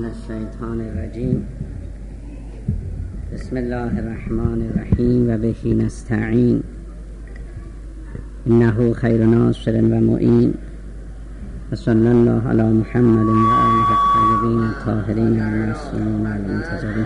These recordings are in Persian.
من الشیطان الرجیم. بسم الله الرحمن الرحیم و به نستعین انه خیر ناصر و معین و صلی الله علی محمد و آله الطیبین الطاهرین المعصومین المنتجبین.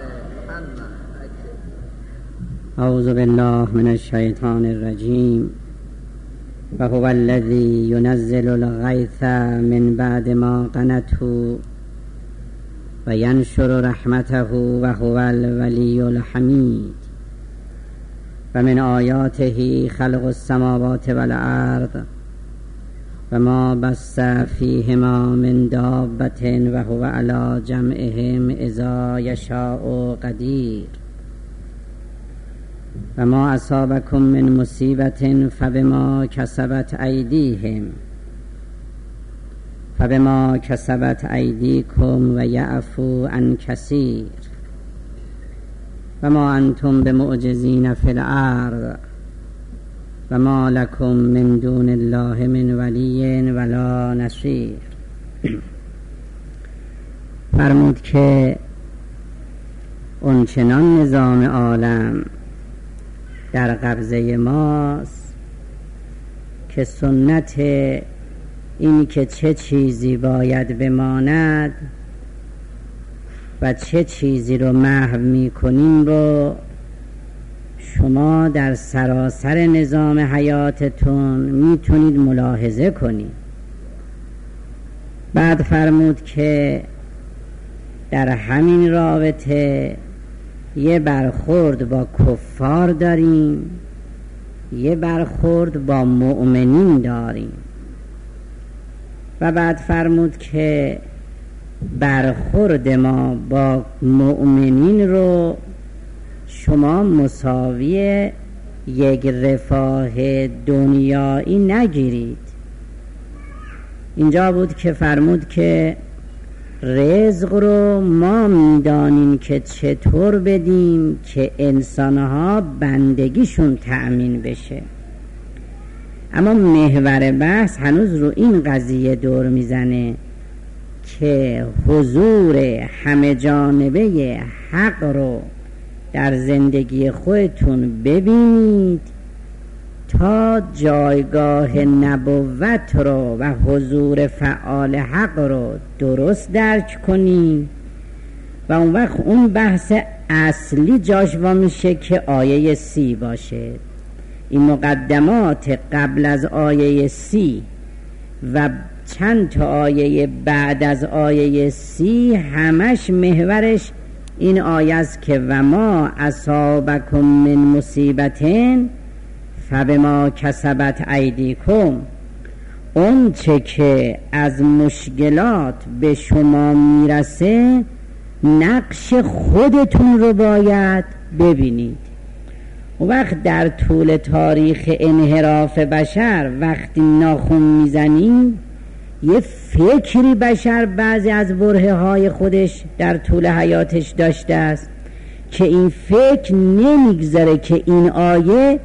اعوذ بالله من الشیطان الرجیم. و هو الذی ینزل الغیث من بعد ما قنطوا و ینشر رحمته و هو الولی الحمید. و من آیاته خلق السماوات والارض و ما بث فیهما من دابة و هو علی جمعهم اذا یشاء قدیر. و ما اصابکم من مصیبة فبما کسبت ایدیکم و یعفو عن کثیر. و ما انتم بمعجزین فی الارض و ما لکم من دون الله من ولی ولا نصیر. فرمود که اونچنان نظام عالم در قبضه ماست که سنت این که چه چیزی باید بماند و چه چیزی رو محو میکنیم رو شما در سراسر نظام حیاتتون میتونید ملاحظه کنید. بعد فرمود که در همین رابطه یه برخورد با کفار داریم، یه برخورد با مؤمنین داریم. و بعد فرمود که برخورد ما با مؤمنین رو شما مساوی یک رفاه دنیایی نگیرید. اینجا بود که فرمود که رزق رو ما میدانیم که چطور بدیم که انسانها بندگیشون تأمین بشه. اما محور بحث هنوز رو این قضیه دور میزنه که حضور همه جانبه حق رو در زندگی خودتون ببینید تا جایگاه نبوت رو و حضور فعال حق رو درست درک کنید و اون وقت اون بحث اصلی جاش وا میشه که آیه 30 باشه. این مقدمات قبل از آیه 30 و چند تا آیه بعد از آیه 30 همش محورش این آیه است که و ما اصابکم من مصیبتین فبما کسبت ایدیکم. اون چه که از مشکلات به شما میرسه نقش خودتون رو باید ببینید. و وقت در طول تاریخ انحراف بشر وقتی ناخن میزنیم یه فکری بشر بعضی از برهه های خودش در طول حیاتش داشته است که این فکر نمیگذاره که این آیه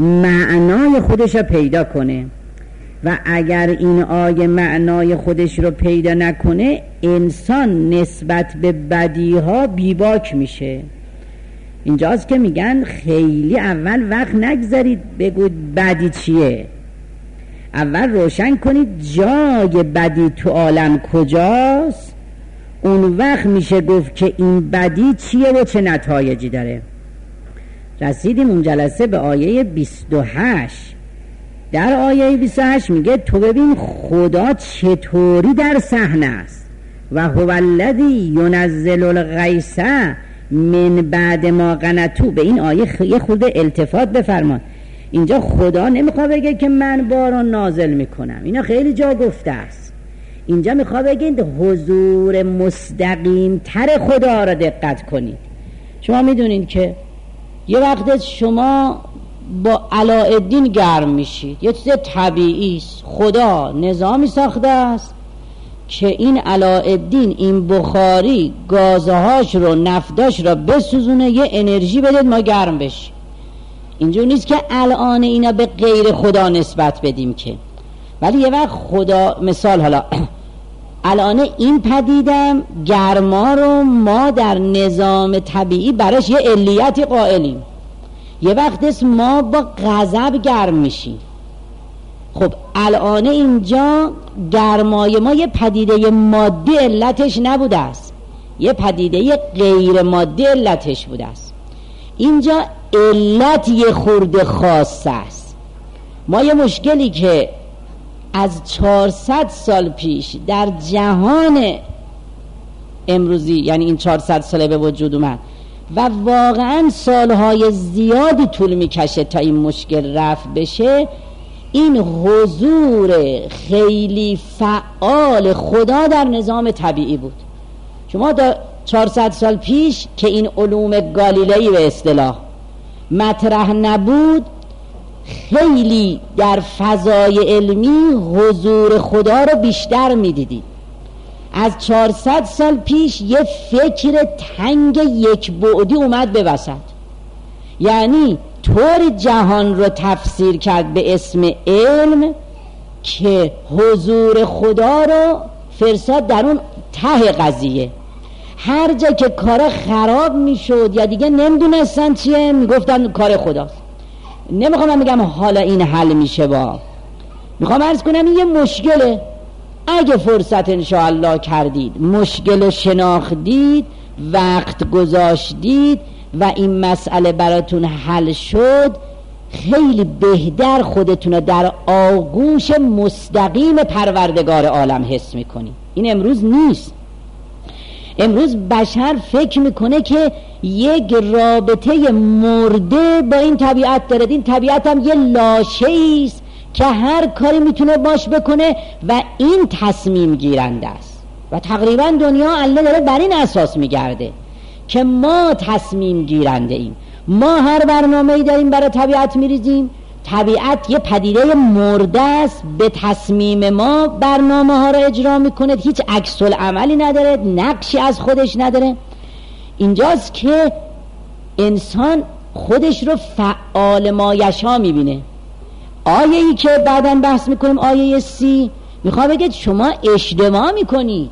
معنای خودش رو پیدا کنه و اگر این آیه معنای خودش رو پیدا نکنه انسان نسبت به بدیها بیباک میشه. اینجاست که میگن خیلی اول وقت نگذارید بگوید بدی چیه، اول روشن کنید جای بدی تو عالم کجاست، اون وقت میشه گفت که این بدی چیه و چه نتایجی داره. رسیدیم اون جلسه به آیه 28. در آیه 28 میگه تو ببین خدا چطوری در صحنه است. و هو الذی ینزل الغیث من بعد ما قنطوا. به این آیه یه خورده التفات بفرما. اینجا خدا نمیخواد بگه که من باران نازل میکنم، اینا خیلی جا گفته است. اینجا میخواد بگه حضور مستقیم تر خدا را دقت کنید. شما میدونید که یه وقت شما با علاءالدین گرم میشید، یه چیز طبیعی است. خدا نظامی ساخته است که این علاءالدین این بخاری گازهاش رو نفتاش رو بسوزونه یه انرژی بده ما گرم بشیم. اینجور نیست که الان اینا به غیر خدا نسبت بدیم که، ولی یه وقت خدا مثال حالا الان این پدیدم گرما رو ما در نظام طبیعی براش یه علیتی قائلیم. یه وقت است ما با غضب گرم میشیم. خب الان اینجا گرمای ما یه پدیده مادی علتش نبوده است، یه پدیده غیر مادی علتش بوده است. اینجا علت یه خورده خاص است. ما یه مشکلی که از 400 سال پیش در جهان امروزی، یعنی این 400 ساله به وجود اومد و واقعا سالهای زیادی طول میکشه تا این مشکل رفع بشه، این حضور خیلی فعال خدا در نظام طبیعی بود. شما تا 400 سال پیش که این علوم گالیلئی به اصطلاح مطرح نبود، خیلی در فضای علمی حضور خدا رو بیشتر میدیدید. از 400 سال پیش یه فکر تنگ یک بعدی اومد به وسط، یعنی طور جهان رو تفسیر کرد به اسم علم که حضور خدا رو فرستاد در اون ته قضیه. هر جا که کار خراب میشد یا دیگه نمیدونستن چیه، میگفتن کار خداست. نمیخوام من بگم حالا این حل میشه، میخوام عرض کنم این یه مشکله. اگه فرصت انشاءالله کردید، مشکل شناختید، وقت گذاشتید و این مسئله براتون حل شد، خیلی بهتر خودتون رو در آغوش مستقیم پروردگار عالم حس میکنید. این امروز نیست. امروز بشر فکر میکنه که یک رابطه مرده با این طبیعت داره. این طبیعت هم یه لاشه‌ایست که هر کاری میتونه باش بکنه و این تصمیم گیرنده است و تقریبا دنیا الله داره بر این اساس میگرده که ما تصمیم گیرنده ایم. ما هر برنامه‌ای داریم برای طبیعت میریزیم. طبیعت یه پدیده مرده است، به تصمیم ما برنامه ها رو اجرا میکنه، هیچ عکس العملی نداره، نقشی از خودش نداره. اینجاست که انسان خودش رو فعال مایشا میبینه. آیه‌ای که بعداً بحث میکنیم، آیه 30، میخوام بگید شما اشتباه میکنید،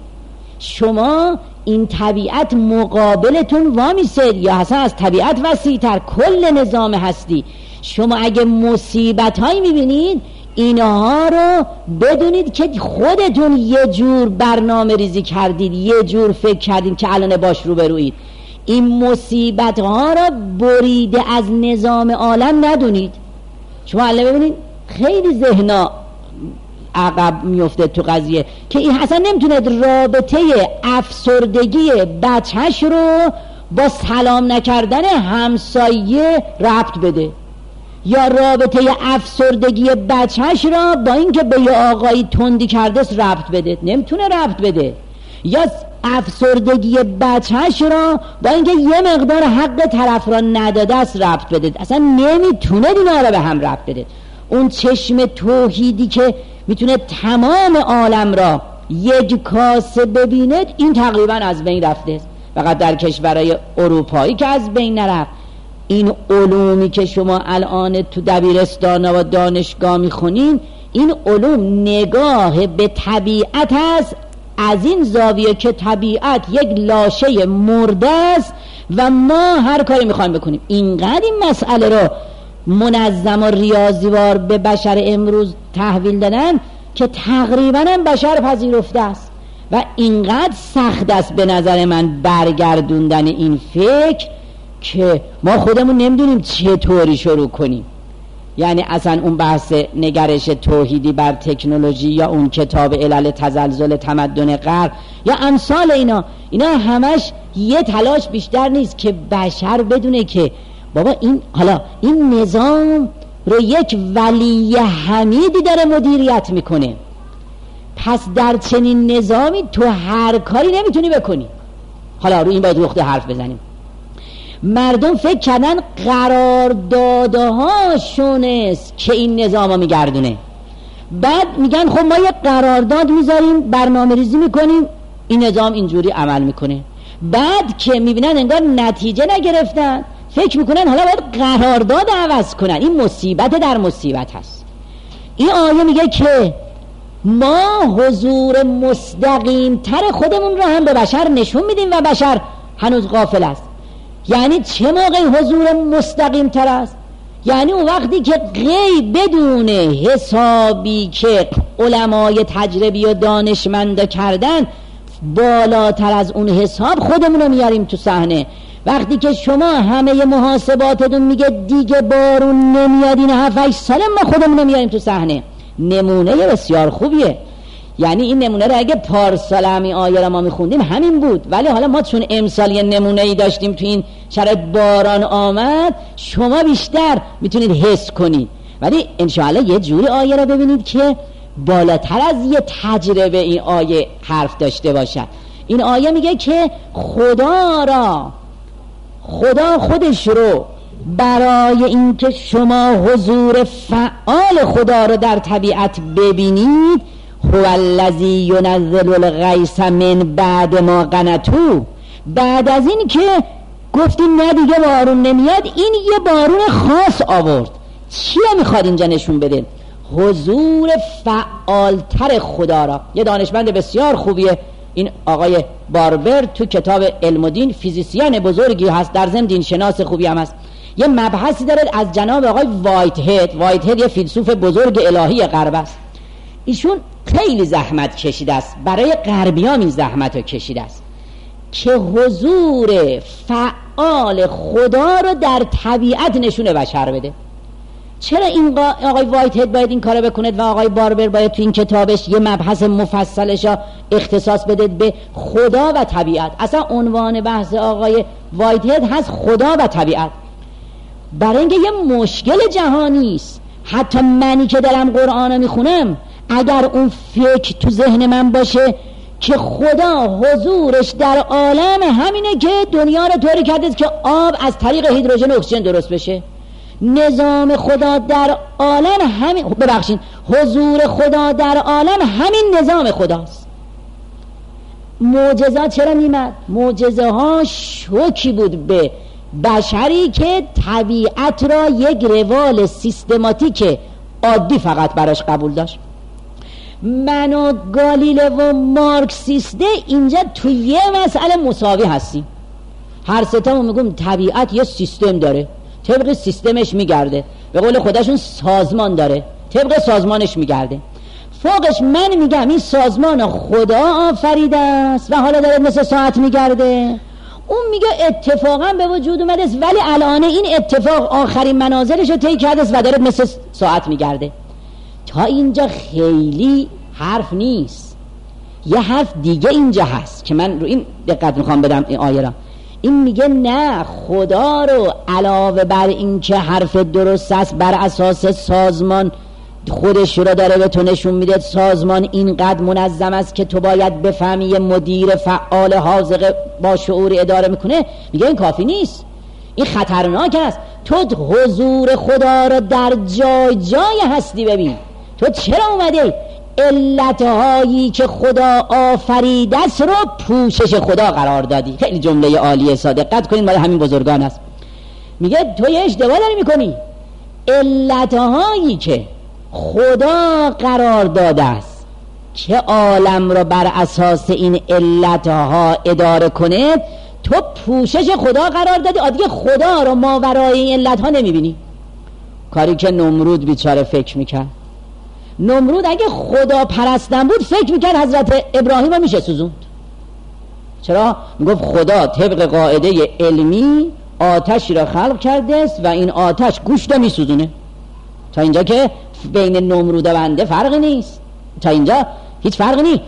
شما این طبیعت مقابلتون وامیسه یا اصلا از طبیعت وسیع‌تر کل نظام هستی. شما اگه مصیبت هایی میبینید، اینها رو بدونید که خودتون یه جور برنامه ریزی کردید، یه جور فکر کردید که الان باش روبروید. این مصیبت ها رو بریده از نظام عالم ندونید. شما الان ببینید خیلی ذهنا عقب میفته تو قضیه که این اصلا نمیتونه رابطه افسردگی بچهش رو با سلام نکردن همسایه ربط بده، یا رابطه افسردگی بچهش را با اینکه به یه آقایی تندی کرده است ربط بده. نمیتونه ربط بده. یا افسردگی بچهش را با اینکه یه مقدار حق طرف را نداده است ربط بده. اصلا نمیتونه اینا را به هم ربط بده. اون چشم توحیدی که میتونه تمام عالم را یک کاسه ببینه، این تقریبا از بین رفته است. فقط در کشورهای اروپایی که از بین نرفت. این علومی که شما الان تو دبیرستان و دانشگاه میخونین، این علوم نگاه به طبیعت است از این زاویه که طبیعت یک لاشه مرده است و ما هر کاری میخوایم بکنیم. اینقدر این مسئله رو منظم و ریاضیوار به بشر امروز تحویل دادن که تقریبا هم بشر پذیرفته است و اینقدر سخت است به نظر من برگردوندن این فکر که ما خودمون نمیدونیم چطوری شروع کنیم. یعنی اصلا اون بحث نگرش توحیدی بر تکنولوژی یا اون کتاب علل تزلزل تمدن غرب یا امثال اینا همش یه تلاش بیشتر نیست که بشر بدونه که بابا این نظام رو یک ولی حمیدی داره مدیریت میکنه. پس در چنین نظامی تو هر کاری نمیتونی بکنی. حالا رو این باید نقطه حرف بزنیم. مردم فکر کردن قراردادهاشون است که این نظام رو میگردونه. بعد میگن خب ما یک قرارداد میذاریم، برنامه ریزی میکنیم، این نظام اینجوری عمل میکنه. بعد که میبینن انگار نتیجه نگرفتن، فکر میکنن حالا باید قرارداد عوض کنن. این مصیبت در مصیبت هست. این آیه میگه که ما حضور مستقیم تر خودمون رو هم به بشر نشون میدیم و بشر هنوز غافل است. یعنی چه موقع حضور مستقیم تر است؟ یعنی اون وقتی که غیب بدون حسابی که علمای تجربی و دانشمند کردن، بالاتر از اون حساب خودمون رو میاریم تو صحنه. وقتی که شما همه محاسباتتون میگه دیگه بارون نمیاد، این 7-8 ساله ما خودمون رو میاریم تو صحنه. نمونه بسیار خوبیه. یعنی این نمونه رو اگه پارسال همین آیه رو ما میخوندیم همین بود، ولی حالا ما چون امسال یه نمونه ای داشتیم تو این شرایط باران آمد، شما بیشتر میتونید حس کنید. ولی انشاءالله یه جوری آیه رو ببینید که بالاتر از یه تجربه این آیه حرف داشته باشد. این آیه میگه که خدا خودش رو برای اینکه شما حضور فعال خدا رو در طبیعت ببینید، هو الذی ینزل الغیث من بعد ما قنطوا، بعد از این که گفتیم نه دیگه بارون نمیاد، این یه بارون خاص آورد. چی میخواد اینجا نشون بده؟ حضور فعالتر خدا را. یه دانشمند بسیار خوبیه این آقای باربر، تو کتاب علم و دین، فیزیسیان بزرگی هست، در ضمن دین شناس خوبی هم هست. یه مبحثی داره از جناب آقای وایت هد یه فیلسوف بزرگ الهی غرب است. ایشون خیلی زحمت کشیده است، برای غربیان این زحمت رو کشیده است که حضور فعال خدا رو در طبیعت نشون بشر بده. چرا این آقای وایت هد باید این کارو بکنه و آقای باربر باید تو این کتابش یه مبحث مفصلش رو اختصاص بده به خدا و طبیعت؟ اصلا عنوان بحث آقای وایت هد هست خدا و طبیعت. برای اینکه یه مشکل جهانی است. حتی منی که دارم قرآن رو میخونم، اگر اون فکر تو ذهن من باشه که خدا حضورش در عالم همینه که دنیا رو طوری کرده که آب از طریق هیدروژن و اکسیژن درست بشه، نظام خدا در عالم همین، حضور خدا در عالم همین نظام خداست. معجزات چرا میمد؟ معجزه ها شوکی بود به بشری که طبیعت را یک روال سیستماتیک عادی فقط براش قبول داشت. من و گالیله و مارکسیسته اینجا توی یه مسئله مساوی هستیم. هر ستامون میگم طبیعت یه سیستم داره، طبق سیستمش میگرده. به قول خودشون سازمان داره، طبق سازمانش میگرده. فوقش من میگم این سازمان خدا آفریده است و حالا داره مثل ساعت میگرده. اون میگه اتفاقا به وجود اومده است، ولی الان این اتفاق آخرین منازلش رو طی کرده است و داره مثل ساعت میگرده. تا اینجا خیلی حرف نیست. یه حرف دیگه اینجا هست که من رو این دقت میخوام بدم این آیه را. این میگه نه، خدا رو علاوه بر این که حرف درست است بر اساس سازمان خودش رو داره به تو نشون میده، سازمان اینقدر منظم است که تو باید بفهمی یه مدیر فعال حاذق با شعور اداره میکنه، میگه این کافی نیست، این خطرناک است. تو حضور خدا رو در جای جای هستی ببین. تو چرا اومده علتهایی که خدا آفریده است رو پوشش خدا قرار دادی؟ خیلی جمله عالیه، دقت کنین، مال همین بزرگان است. میگه تو یه اشتباه داری میکنی. علتهایی که خدا قرار داده است که عالم رو بر اساس این علتها اداره کنه، تو پوشش خدا قرار دادی. دیگه خدا رو ماورای این علتها نمیبینی. کاری که نمرود بیچاره فکر میکرد. نمرود اگه خدا پرستن بود فکر میکرد حضرت ابراهیم رو میشه سوزوند. چرا؟ میگفت خدا طبق قاعده علمی آتشی را خلق کرده است و این آتش گوشت رو میسوزونه. تا اینجا که بین نمرود و بنده فرقی نیست، تا اینجا هیچ فرقی نیست.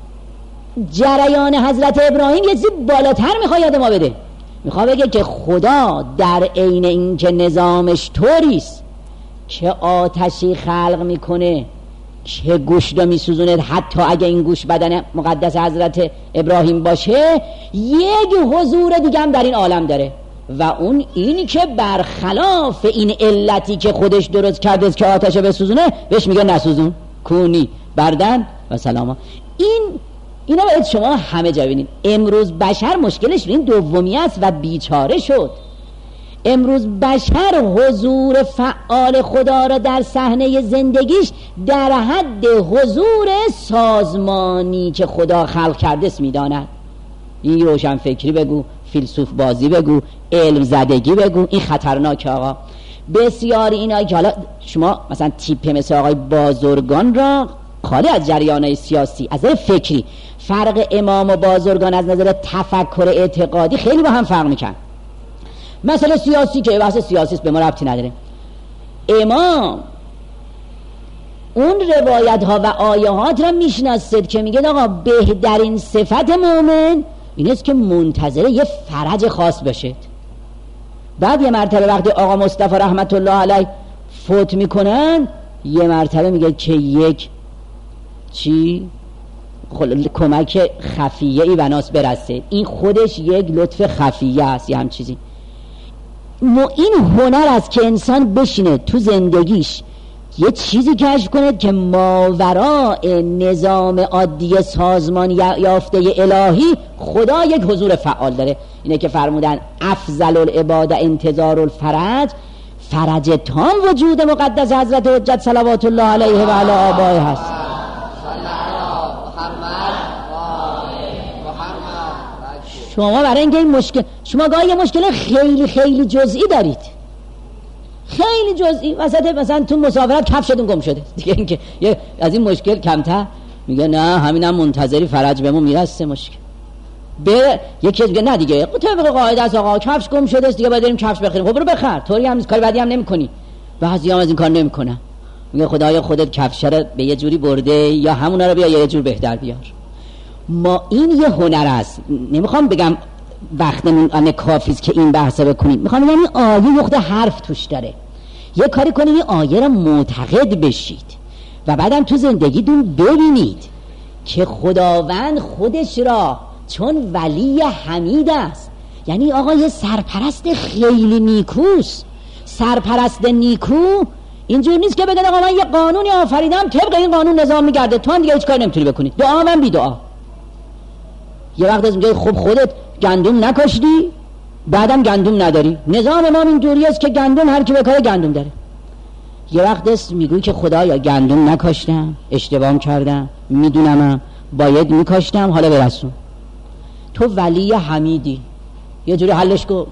جریان حضرت ابراهیم یه چیزی بالاتر میخواد یاد ما بده. میخواد بگه که خدا در عین این که نظامش طوریست که آتشی خلق میکنه که گوشت رو میسوزونه، حتی اگه این گوشت بدن مقدس حضرت ابراهیم باشه، یک حضور دیگه هم در این عالم داره و اون اینی که برخلاف این علتی که خودش درست کرده که آتش رو بسوزونه، بهش میگه نسوزون، کونی بردن و سلاما. اینا باید شما همه جا ببینید. امروز بشر مشکلش این دومی است و بیچاره شد. امروز بشر حضور فعال خدا را در صحنه زندگیش در حد حضور سازمانی که خدا خلق کرده است میداند. این روشن فکری بگو، فیلسوف بازی بگو، علم زدگی بگو، این خطرناکه آقا. بسیار اینا که حالا شما مثلا تیپ مثل آقای بازرگان را خالی از جریانهای سیاسی، از نظر فکری فرق امام و بازرگان از نظر تفکر اعتقادی خیلی با هم فرق میکن. مسئله سیاسی که بحث سیاسی است، به ما ربطی نداره. امام اون روایت ها و آیات را میشناسید که میگه آقا بهترین صفت مومن این است که منتظر یه فرج خاص باشید. بعد یه مرتبه وقتی آقا مصطفی رحمت الله علیه فوت میکنن، یه مرتبه میگه که یک کمک خفیه ای بناس برسه. این خودش یک لطف خفیه است، یه هم چیزی. این هنر است که انسان بشینه تو زندگیش یه چیزی کشف کنه که ماوراء نظام عادی سازمان یافته الهی خدا یک حضور فعال داره. اینه که فرمودن افضل العباد انتظار الفرج، فرج تام وجود مقدس حضرت حجت صلوات الله علیه و علی آبائه هست. شما برای اینکه این مشکل، شما گاهی یه مشکل خیلی خیلی جزئی دارید، خیلی جزئی، مثلا تو مسافرت کفشتون گم شده دیگه، اینکه از این مشکل کمتر میگه نه همینم منتظری فرج بهمون میرسه مشکل. به یکی دیگه نه دیگه طبق قاعده است آقا کفش گم شده است دیگه باید بریم کفش بخریم. خب برو بخر، طوری هم کاری بعدی هم نمی‌کنی. بعضی هم از این کار نمی‌کنن، میگه خدایا خودت کفش رو به یه جوری برده یا همونا رو بیا یه جور بهتر بیار. ما این یه هنر است. نمیخوام بگم وقتمون ان کافی است که این بحثا بکنیم، میخوام بگم این آیه یخت حرف توش داره. یه کاری کنید این آیه را معتقد بشید و بعدم تو زندگیتون ببینید که خداوند خودش را چون ولی حمید است، یعنی آقا یه سرپرست خیلی نیکوست. سرپرست نیکو اینجور نیست که بگه آقا من یه قانونی آفریدم طبق این قانون نظام میگرده، تو هم دیگه هیچ کار نمیتونی بکنی، دعا من بی دعا. یه وقت از میگه خب خودت گندم نکاشتی بعدم گندم نداری، نظام ما اینجوری است که گندم هر کی بکاره گندم داره. یه وقت است میگوی که خدایا گندم نکاشتم، اشتباه کردم، میدونم باید میکاشتم، حالا برسون. تو ولی حمیدی، یه جوری حلش کن.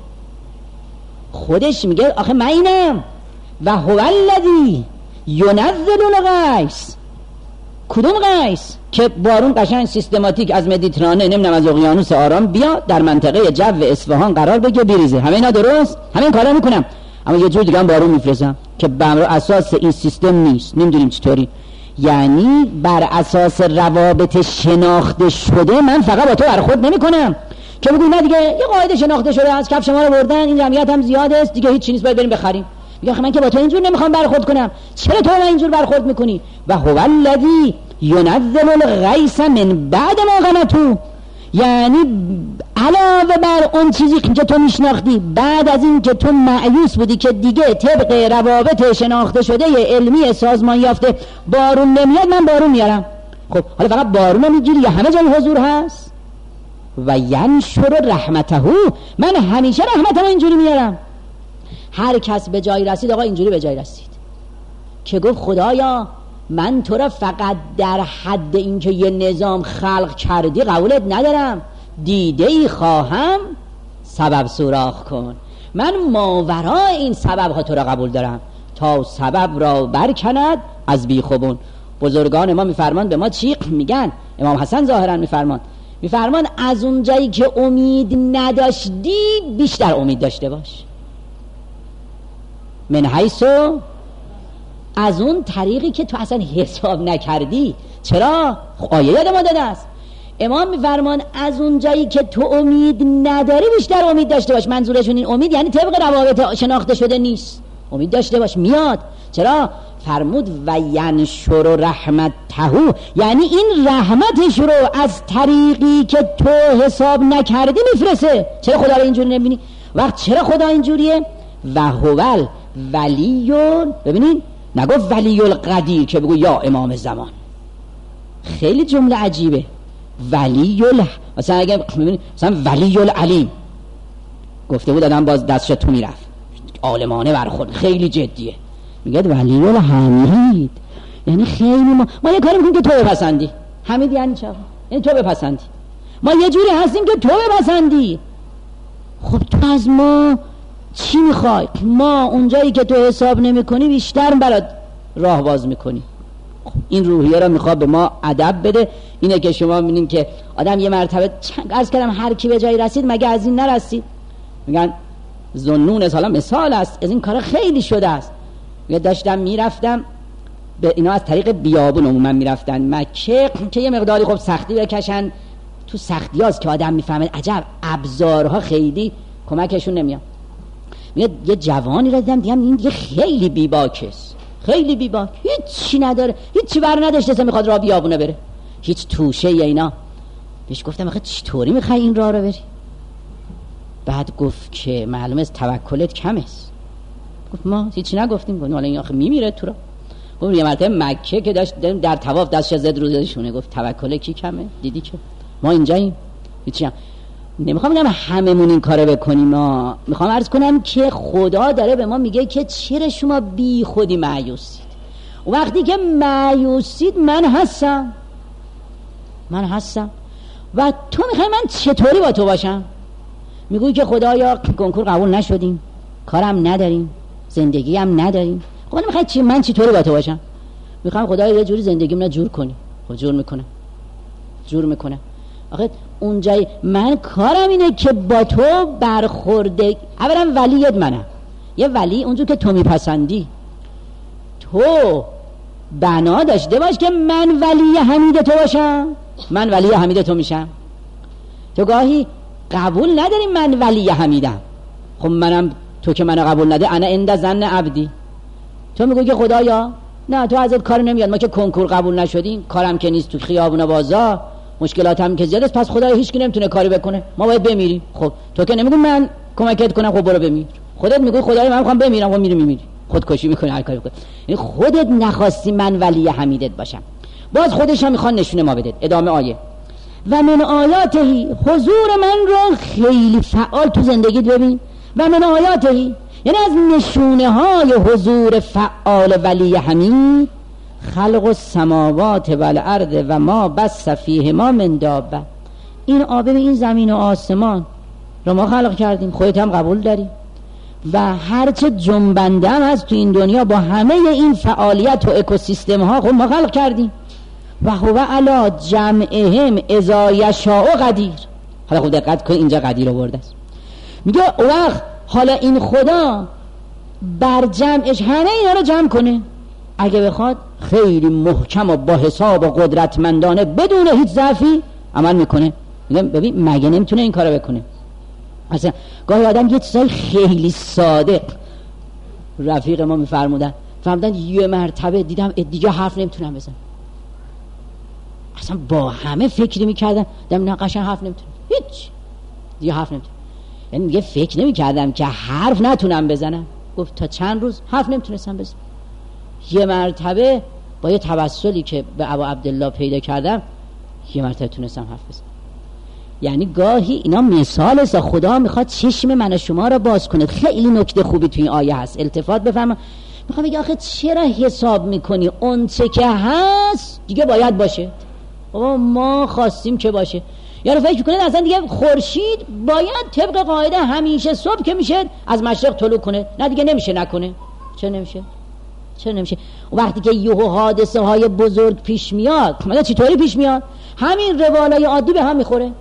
خودش میگه آخه من اینم و هو الذی ینزل الغیث. کدوم غیث؟ که بارون قشنگ سیستماتیک از مدیترانه نمیدونم از اقیانوس آرام بیا در منطقه جو اصفهان قرار بگیره بریزه. همه اینا درست، همین کارا میکنم، اما یه جور دیگه هم بارون میفرستم که بر اساس این سیستم نیست، نمیدونیم چطوری. یعنی بر اساس روابط شناخته شده من فقط با تو برخورد نمیکنم که بگوی نه دیگه یه قاعده شناخته شده از کفش ما رو بردن، این جمعیت هم زیاده است دیگه هیچ چیزی نیست باید بریم بخریم. میگه من که با تو اینجور نمیخوام برخورد کنم، چرا تو من اینجور برخورد میکنی؟ و هو الذی ینزل الغیث من بعد ما قنطوا، یعنی علاوه بر اون چیزی که تو میشناختی، بعد از این که تو مایوس بودی که دیگه طبق روابط شناخته شده علمی سازمان یافته بارون نمیاد، من بارون میارم. خب حالا فقط بارون رو میگیری یا همه جای حضور هست؟ و ینشر رحمته، من همیشه رحمتم اینجوری میارم. هر کس به جای رسید آقا اینجوری به جای رسید که گفت خدایا من تو را فقط در حد اینکه یه نظام خلق کردی قبولت ندارم، دیده ای خواهم سبب سوراخ کن. من ماورای این سبب ها تو را قبول دارم تا سبب را برکند از بیخوبون. بزرگان ما میفرمان به ما چی میگن؟ امام حسن ظاهرا میفرمان از اون جایی که امید نداشتی بیشتر امید داشته باش. من حیثو، از اون طریقی که تو اصلا حساب نکردی. چرا؟ آیه یاد ما داده است. امام میفرمان از اون جایی که تو امید نداری بیشتر امید داشته باش. منظورشون این امید یعنی طبق روابط شناخته شده نیست، امید داشته باش میاد. چرا؟ فرمود و ینشر رحمته، یعنی این رحمتش رو از طریقی که تو حساب نکردی میفرسه. چرا خدا رو اینجوری نمیبینی؟ وقت چرا خدا اینجوریه؟ و هو ولی، ببینین نگفت ولی القدیر که بگو یا امام زمان. خیلی جمله عجیبه. ولی مثلا اگه ببینید مثلا ولی العلیم گفته بود آدم باز دستش تو میرفت. عالمانه برخورد، خیلی جدیه. میگه ولی الحمید، یعنی خیلی ما یه کاری میکنیم که تو بپسندی. حمید یعنی چه؟ یعنی تو بپسندی. ما یه جوری هستیم که تو بپسندی. خب تو از ما چی میخوای؟ ما اونجایی که تو حساب نمی کنی بیشتر برات راه باز میکنی. این روحیه را میخواد به ما ادب بده. اینه که شما میبینین که آدم یه مرتبه عرض کردم هر کی به جایی رسید مگه از این نرسید. میگن ذوالنون حالا مثال است، از این کارا خیلی شده است. میگه داشتم میرفتم به اینا از طریق بیابون عموما میرفتن مکه که یه مقداری خب سختی بکشن. تو سختی هاست که آدم میفهمه عجب ابزارها خیلی کمکشون نمیاد. میگه یه جوانی را دیدم این دیگه خیلی بیباکست، خیلی بیباک، هیچی نداره، هیچی بر نداشته اصلا میخواد راه بیابونه بره، هیچ توشه یا اینا. بهش گفتم آخه چطوری میخوای این راه رو بری؟ بعد گفت که معلومه از توکلت کم است. گفت ما هیچی نگفتیم. گفتم حالا این آخه میمیره تو را. گفت یه مرتبه مکه که داشت در طواف دستش زد رو زدشونه، گفت توکل کی کمه؟ دیدی که ما اینجاییم. هیچی هم نمیخوام بگم هممون این کارو بکنیم، ما میخوام عرض کنم که خدا داره به ما میگه که چرا شما بی خودی مایوسید. و وقتی که مایوسید من هستم و تو میخوای من چطوری با تو باشم؟ میگوی که خدایا کنکور قبول نشدیم، کارم نداریم، زندگی هم نداریم. خب میخوای چی؟ من چطوری با تو باشم؟ میخوام خدایا یه جوری زندگیمو جور کنی. خب جور میکنم. آخه اونجای من کارم اینه که با تو برخورده. اولا ولیت منم. یه ولی اونجور که تو میپسندی، تو بنا داشته باش که من ولی حمید تو باشم، من ولی حمید تو میشم. تو گاهی قبول نداری من ولی حمیدم. خب منم تو که منو قبول نده انا عند ظن عبدی. تو میگوی که خدایا نه تو ازت کار نمیاد، ما که کنکور قبول نشدیم، کارم که نیست، تو خیابون و بازار مشکلات هم که زیاده است، پس خدایا هیچ کی نمیتونه کاری بکنه، ما باید بمیریم. خب تو که نمیگی من کمکت کنم، خب برو بمیر. خودت میگی خدایا من میخوام بمیرم، خب میمیری، خودکشی میکنی، هر کاری بکنی. این خودت نخواستی من ولی حمیدت باشم. باز خودش هم میخوان نشونه ما بده. ادامه آیه و من آیاتهی، حضور من رو خیلی فعال تو زندگیت ببین. و من آیاتهی یعنی از نشونه های حضور فعال ولی حمید خلق السماوات و الارض و ما بث فیهما من دابه. این آب این زمین و آسمان رو ما خلق کردیم، خودت هم قبول داری، و هرچه جنبنده هم هست تو این دنیا با همه این فعالیت و اکوسیستم ها خب ما خلق کردیم. و هو علی جمعهم اذا یشاء قدیر. حالا خود دقت کن اینجا قدیر آورده است. میگه وقت حالا این خدا بر جمعش همه اینا رو جمع کنه، اگه بخواد خیلی محکم و با حساب و قدرتمندانه بدون هیچ ضعفی عمل میکنه. میگم ببین مگه نمیتونه این کارو بکنه؟ اصلا گاهی آدم یه چیزای خیلی صادق، رفیق ما میفرمودن یه مرتبه دیدم دیگه حرف نمیتونم بزنم، اصلا با همه فکری میکردم نه قشنگ حرف نمیتونم، هیچ دیگه حرف نمیتونم. یعنی دیگه فکر نمیکردم که حرف نتونم بزنم. گفت تا چند روز حرف نمیتونستم بزنم. یه مرتبه با یه توسلی که به ابا عبدالله پیدا کردم یه مرتبه تونستم حرف بزنم. یعنی گاهی اینا مثال است، خدا میخواد چشم من و شما را باز کنه. خیلی نکته خوبی تو این آیه هست، التفات بفرما. میخوام بگم آخه چرا حساب میکنی اون چه که هست دیگه باید باشه؟ بابا ما خواستیم که باشه. یارو فکر کنه اصلا دیگه خورشید باید طبق قاعده همیشه صبح که میشه از مشرق طلوع کنه، نه دیگه نمیشه نکنه. چرا نمیشه؟ وقتی که یهو حادثه های بزرگ پیش میاد، مثلا چطوری پیش میاد؟ همین روالای عادی به هم میخوره.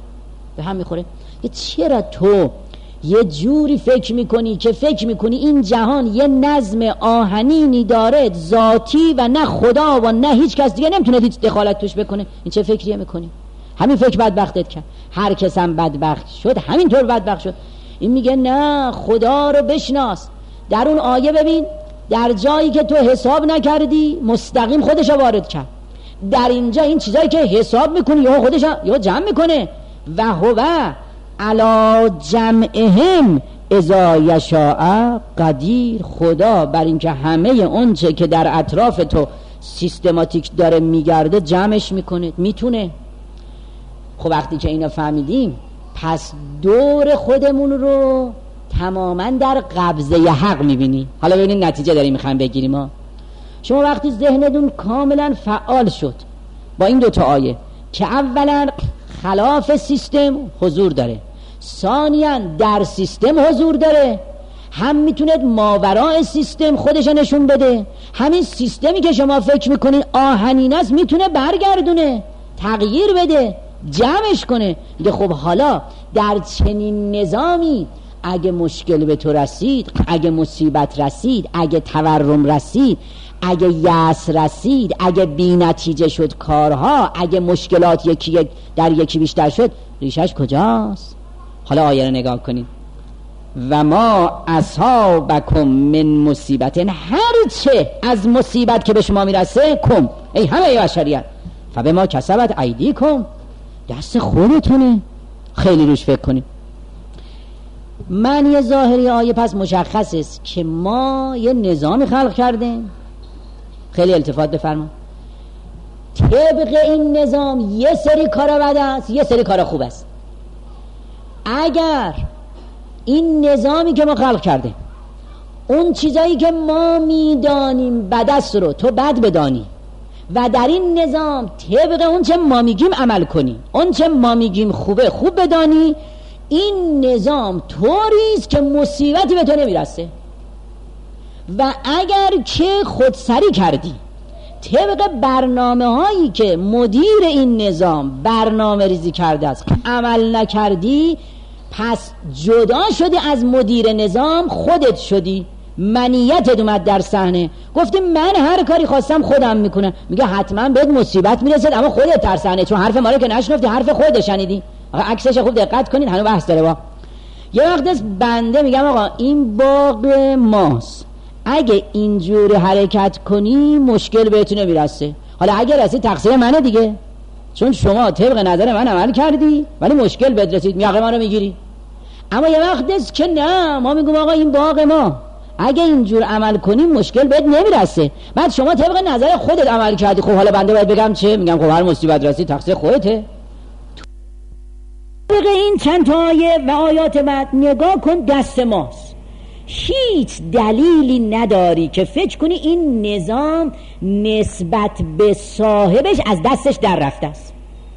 چرا تو یه جوری فکر میکنی این جهان یه نظم آهنینی داره ذاتی و نه خدا و نه هیچ کس دیگه نمیتونه هیچ دخالت توش بکنه؟ این چه فکریه میکنی؟ همین فکر بدبختت کرد. هر کس هم بدبخت شد همینطور بدبخت شد. این میگه نه خدا رو بشناس. در اون آیه ببین در جایی که تو حساب نکردی مستقیم خودش وارد کرد. در اینجا این چیزایی که حساب میکنی یا خودش یا جمع میکنه. و هو علی جمعهم اذا یشاء قدیر. خدا بر اینکه همه اونچه که در اطراف تو سیستماتیک داره میگرده جمعش میکنه، میتونه. خب وقتی که اینو فهمیدیم پس دور خودمون رو تماما در قبضه حق میبینی. حالا ببینید نتیجه داریم میخوایم بگیریم ما. شما وقتی ذهنتون کاملا فعال شد با این دوتا آیه که اولا خلاف سیستم حضور داره، ثانیاً در سیستم حضور داره، هم میتونه ماورای سیستم خودش نشون بده، همین سیستمی که شما فکر میکنین آهنین است میتونه برگردونه، تغییر بده، جمعش کنه. میگه خب حالا در چنین نظامی اگه مشکل به تو رسید، اگه مصیبت رسید، اگه تورم رسید، اگه یأس رسید، اگه بی نتیجه شد کارها، اگه مشکلات یکی بیشتر شد، ریشش کجاست؟ حالا آیه رو نگاه کنید. و ما اصابکم من مصیبت، هر چه از مصیبت که به شما میرسه کم، ای همه بشریت، فبما کسبت ایدیکم، دست خودتونه. خیلی روش فکر کنید. معنی ظاهری آیه پس مشخص است که ما یه نظامی خلق کردیم. خیلی التفات بفرما. طبق این نظام یه سری کارا بد است، یه سری کارا خوب است. اگر این نظامی که ما خلق کرده اون چیزایی که ما میدانیم بد است رو تو بد بدانی و در این نظام طبق اون چه ما میگیم عمل کنی، اون چه ما میگیم خوبه خوب بدانی، این نظام طوریست که مصیبتی به تو نمیرسه. و اگر که خودسری کردی طبق برنامه هایی که مدیر این نظام برنامه ریزی کرده است عمل نکردی، پس جدا شدی از مدیر نظام، خودت شدی، منیتت اومد در صحنه، گفتی من هر کاری خواستم خودم میکنم. میگه حتما بهت مصیبت میرسد، اما خودت در صحنه، چون حرف ما رو که نشنفتی، حرف خودت شنیدی. آقا عکسش خوب دقت کنید، هنوز بحث داره. با یه وقت از بنده میگم آقا این باغ ماست، اگه اینجور حرکت کنی مشکل بهتون نمیرسه. حالا اگه رسید تقصیر منه دیگه، چون شما طبق نظر من عمل کردی ولی مشکل بهت رسید، میاقه ما رو میگیری. اما یه وقت است که نه، ما میگم آقا این باغ ما، اگه اینجور عمل کنی مشکل بهت نمیرسه. بعد شما طبق نظر خودت عمل کردی. خب حالا بنده باید بگم چه؟ میگم خب هر مصیبت رسید تقصیر خودته. طبق این چند تا آیه و آیات بعد نگاه کن، دست ماست. هیچ دلیلی نداری که فکر کنی این نظام نسبت به صاحبش از دستش در رفته است.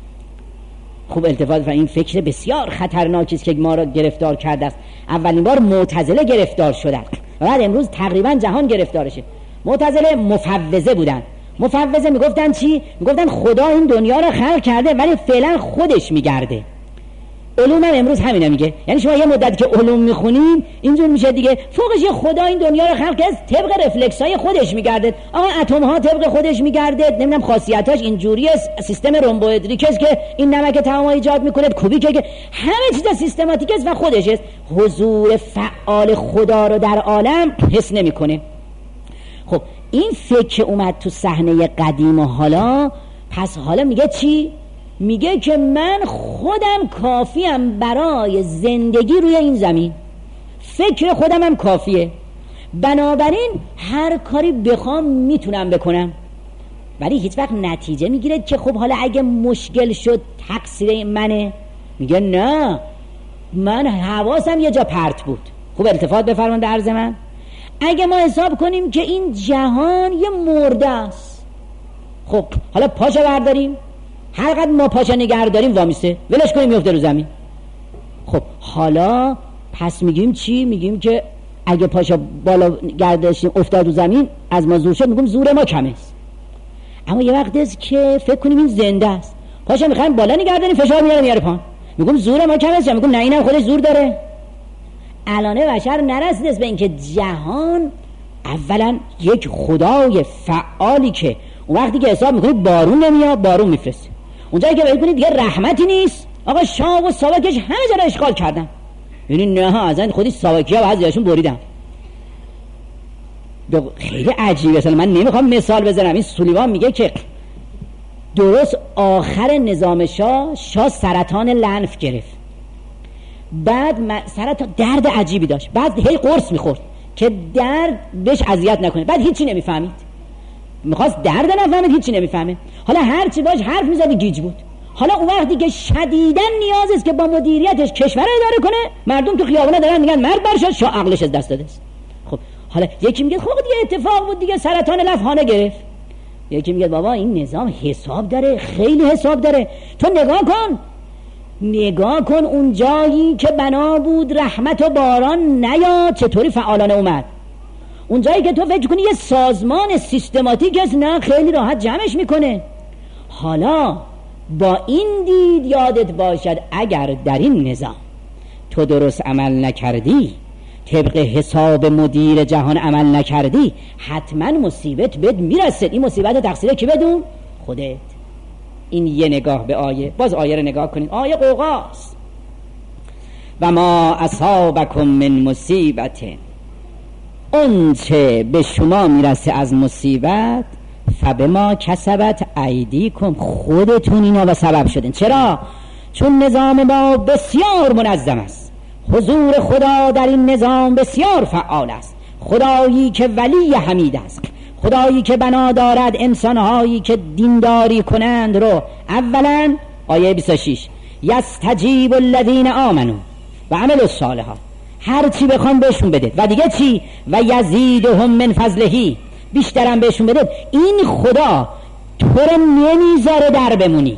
خوب التفات فرمایید، این فکر بسیار خطرناکی است که ما را گرفتار کرده است. اولین بار معتزله گرفتار شدند و بعد امروز تقریبا جهان گرفتارشه. معتزله مفوضه بودن. مفوضه میگفتن چی؟ میگفتن خدا این دنیا را خلق کرده ولی فعلا خودش میگرده. علوم هم امروز همینه میگه. یعنی شما یه مدت که علوم میخونین اینجور میشه دیگه، فوقش یه خدا این دنیا رو خلق کرده طبق رفلکس های خودش میگرده. آقا اتم ها طبق خودش میگرده، نمیدونم خاصیتاش اینجوریه، سیستم رومبوئدریک است که این نمک تمام ایجاد میکنه، کوبیکه که همه چیز سیستماتیک است و خودش است. حضور فعال خدا رو در عالم حس نمیکنه. خب این فکر اومد تو صحنه قدیم و حالا، پس حالا میگه چی؟ میگه که من خودم کافیم برای زندگی روی این زمین، فکر خودم هم کافیه، بنابراین هر کاری بخوام میتونم بکنم. ولی هیچ وقت نتیجه میگیره که خب حالا اگه مشکل شد تقصیر منه؟ میگه نه، من حواسم یه جا پرت بود. خوب التفات بفرمایید عرض من. اگه ما حساب کنیم که این جهان یه مرده است، خب حالا پاشو برداریم، هر قدر ما پاشا نگه داریم وامیسته، ولش کنیم میفته رو زمین. خب حالا پس میگیم چی؟ میگیم که اگه پاشا بالا گرداشتیم افتاد رو زمین از ما زور شد، میگیم زور ما کم است. اما یه وقت است که فکر کنیم این زنده است، پاشا میخوایم بالا نگه داریم فشار میاره پایین، میگیم زور ما کم است، میگیم نه اینم خودش زور داره. الانه بشر نرسیده به اینکه جهان اولا یک خدای فعالی که اون وقتی که حساب میکنید بارون نمیاد بارون میفرسته، اونجایی که ببینید دیگه رحمتی نیست، آقا شاه و ساواکش همه جا رو اشغال کردن. یعنی نه اصلا خودی ساواکی‌ها بعضیاشون بریدن. خیلی عجیبه. مثلا من نمیخوام مثال بزنم، این سولیوان میگه که درست آخر نظام شاه سرطان لنف گرفت، بعد سرطان درد عجیبی داشت، بعد هی قرص میخورد که درد بهش اذیت نکنه، بعد هیچی نمیفهمید، میخواست درد نفهمید، هیچی نمیفهمه. حالا هرچی باش حرف میزدی گیج بود. حالا اون وقتی که شدیداً نیاز است که با مدیریتش کشور اداره کنه، مردم تو خیابونا دارن میگن مرد برشاد، شاه عقلش از دست داده است. خب حالا یکی میگه خب دیگه اتفاق بود دیگه، سرطان لفحانه گرفت. یکی میگه بابا این نظام حساب داره، خیلی حساب داره. تو نگاه کن اون جایی که بنا بود رحمت و باران نیاد چطوری فعالانه اومد. اون جایی که تو فکر کنی یه سازمان سیستماتیک است، نه خیلی راحت جمعش میکنه. حالا با این دید یادت باشد اگر در این نظام تو درست عمل نکردی، طبق حساب مدیر جهان عمل نکردی، حتما مصیبت بهت میرسه. این مصیبت تقصیر کی بدون؟ خودت. این یه نگاه به آیه. باز آیه رو نگاه کنید، آیه قوقاست. و ما اصابکم من مصیبت، اون چه به شما میرسه از مصیبت، فبما کسبت ایدیکم، خودتون اینا و سبب شدین. چرا؟ چون نظام ما بسیار منظم است، حضور خدا در این نظام بسیار فعال است. خدایی که ولی حمید است، خدایی که بنا دارد انسانهایی که دینداری کنند رو اولا آیه 26 یستجیب الذین آمنوا و عملوا الصالحات، هر چی بخوان بهشون بده. و دیگه چی؟ و یزیدهم من فضله، بیشترم بهشون بده. این خدا تو رو نمیذاره در بمونی،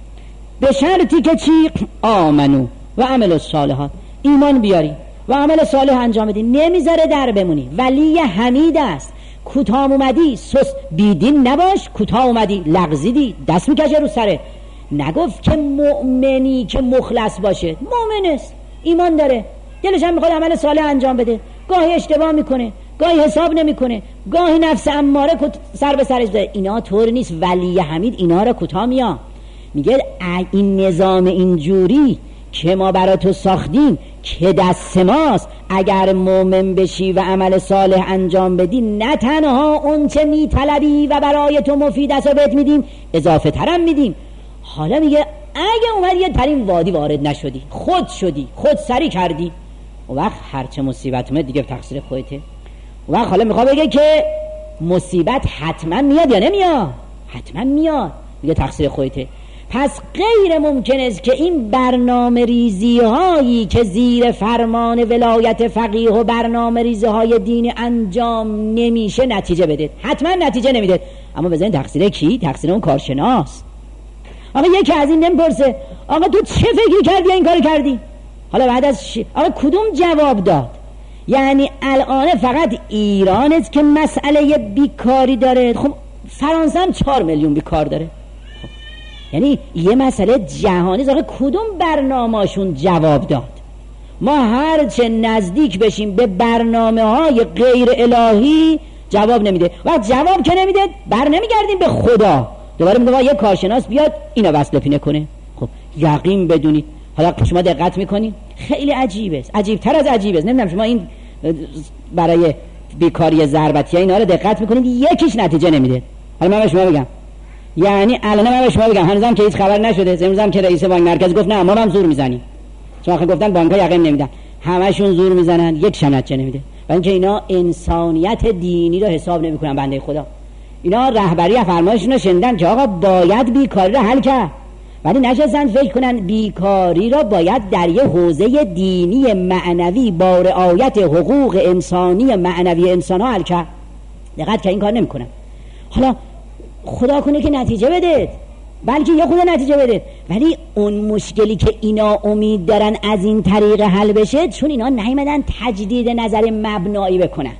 به شرطی که چی؟ آمنو و عملوا الصالحات، ایمان بیاری و عمل صالح انجام بدی، نمیذاره در بمونی. ولی حمید است. کوتاه اومدی سست بیدین نباش، کوتاه اومدی لغزیدی دست میکشه رو سره. نگفت که مؤمنی که مخلص باشه، مؤمن است، ایمان داره، دلش هم میخواد عمل صالح انجام بده، گاهی اشتباه میکنه، گاهی حساب نمیکنه، گاهی نفس اماره سر به سرش داره. اینا طور نیست. ولی حمید اینا رو کوتاه میاد، میگه این نظام اینجوری که ما برای تو ساختیم که دست ماست، اگر مومن بشی و عمل صالح انجام بدی، نه تنها اون چه میطلبی و برای تو مفید است و بهت میدیم، اضافه ترم میدیم. حالا میگه اگه اومد یه ترین وادی وارد نشدی، خود شدی، خود سری کردی، اون وقت هرچه مصیبت اومد دیگه تقصیر خودته. اون وقت حالا میخواد بگه که مصیبت حتما میاد یا نمیاد؟ حتما میاد، دیگه تقصیر خودته. پس غیر ممکن است که این برنامه ریزی هایی که زیر فرمان ولایت فقیه و برنامه ریزی های دین انجام نمیشه نتیجه بده. حتما نتیجه نمیده. اما بزنین تقصیر کی؟ تقصیر اون کارشناس. آقا یکی از این نمیپرسه آقا تو چه فکری کردی این کار کردی؟ حالا بعد از آقا کدوم جواب داد؟ یعنی الان فقط ایران است که مسئله بیکاری داره؟ خب فرانسه هم 4 میلیون بیکار داره. یعنی یه مسئله جهانی. آقا کدوم برنامه‌شون جواب داد؟ ما هرچه نزدیک بشیم به برنامه‌های غیر الهی جواب نمیده. وقت جواب که نمیده بر نمیگردیم به خدا، دوباره میگه یه کارشناس بیاد اینو وصل پینه کنه. خب یقین بدونید. حالا شما دقت میکنید خیلی عجیبه است، عجیب‌تر از عجیبه است. نمیدونم شما این برای بیکاری ضربتی اینا رو دقت میکنید، یکیش نتیجه نمیده. حالا من به شما بگم، یعنی الان من به شما بگم هنوزم که هیچ خبر نشده، امروزم که رئیس بانک مرکزی گفت نه ما هم زور میزنیم، چون آخه گفتن بانک‌ها یقین نمیدن، همشون زور میزنن، یک شنچه نمیده. و اینکه اینا انسانیت دینی رو حساب نمیکنن. بنده خدا اینا رهبری فرمایشون رو شنیدن که آقا باید بیکاری رو حل کرد، ولی نشستن فکر کنن بیکاری رو باید در یه حوزه دینی معنوی با رعایت حقوق انسانی معنوی انسان‌ها حل کرد. دقت که این کار نمیکنن. حالا خدا کنه که نتیجه بده، بلکه یه خود نتیجه بده، ولی اون مشکلی که اینا امید دارن از این طریق حل بشه، چون اینا نیومدن تجدید نظر مبنایی بکنن.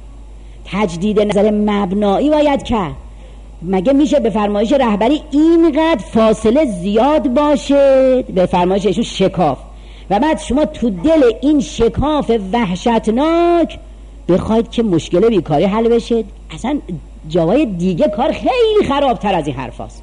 تجدید نظر مبنایی باید کرد. مگه میشه به فرمایش رهبری اینقدر فاصله زیاد باشه؟ به فرمایش ایشون شکاف، و بعد شما تو دل این شکاف وحشتناک بخواید که مشکل بیکاری حل بشه؟ اصلا جاهای دیگه کار خیلی خرابتر از این حرف هست.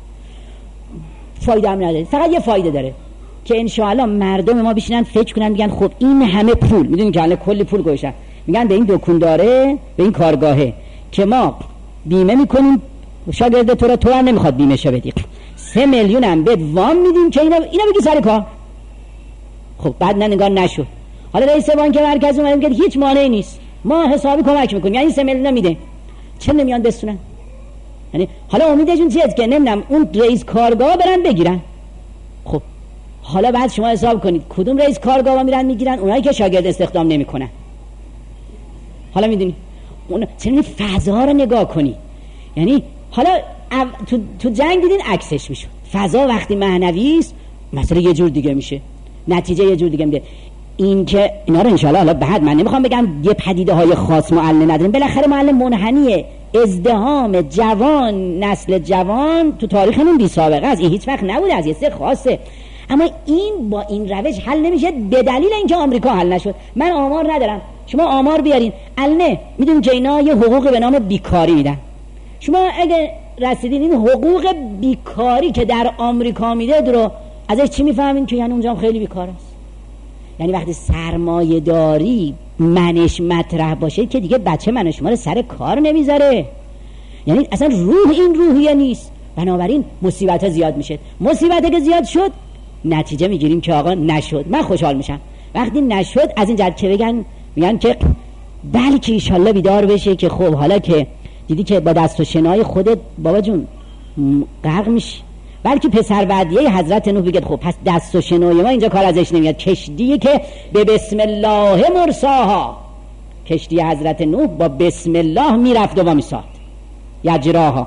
فایده هم نداره. فقط یه فایده داره که انشاءالله مردم ما بشینن فکر کنن، میگن خب این همه پول، میدونین که الان کلی پول گذاشتن، میگن به این دکانداره، به این کارگاهه که ما بیمه میکنیم، شاگرد تو هم نمیخواد بیمه شه بدی، 3 میلیون هم بهت وام میدیم که اینا بگی سر کار. خب بعد نه نگاه نشد. حالا رئیس بانک مرکزی اومد میگه هیچ مانعی نیست، ما حسابی کمک میکنیم، یعنی 3 میلیون میده. چه نمیان بستونن؟ یعنی حالا امیدشون چیه که نمیدونم اون رئیس کارگاه برن بگیرن. حالا بعد شما حساب کنید کدوم رئیس کارگاه میرن میگیرن؟ اونایی که شاگرد استخدام نمیکنن. حالا میدونی اون چنین فضا رو نگاه کنی، یعنی حالا تو جنگ دیدین عکسش میشه. فضا وقتی معنوی است مثلا یه جور دیگه میشه، نتیجه یه جور دیگه میده. این که اینا رو انشالله حالا بعد من نمیخوام بگم یه پدیده های خاص معلم نداریم، بالاخره معلم منحنیه. ازدحام جوان، نسل جوان تو تاریخمون بی سابقه است، این هیچ وقت نبوده، از یه سه خاصه. اما این با این روش حل نمیشه به دلیل اینکه آمریکا حل نشد. من آمار ندارم، شما آمار بیارین. الان میدونید که اینا یه حقوق به نام بیکاری میدن. شما اگه رسیدین این حقوق بیکاری که در آمریکا میده رو ازش چی میفهمین؟ که یعنی اونجا خیلی بیکار است. یعنی وقتی سرمایه داری منش مطرح باشه که دیگه بچه من شما رو سر کار نمیذاره. یعنی اصلا روح این روحیه نیست. بنابراین مصیبت ها زیاد میشه. مصیبت که زیاد شد نتیجه میگیریم که آقا نشد. من خوشحال میشم وقتی نشد، از این جهت که میگن که بلکه ایشالله بیدار بشه که خب حالا که دیدی که با دست و شنای خودت بابا جون غرق میشی، بلکه پسر ودیه حضرت نوح بگه خب پس دست و شنای ما اینجا کار ازش نمیاد. کشتی که به بسم الله مرساها، کشتی حضرت نوح با بسم الله میرفت و میساد یجراها.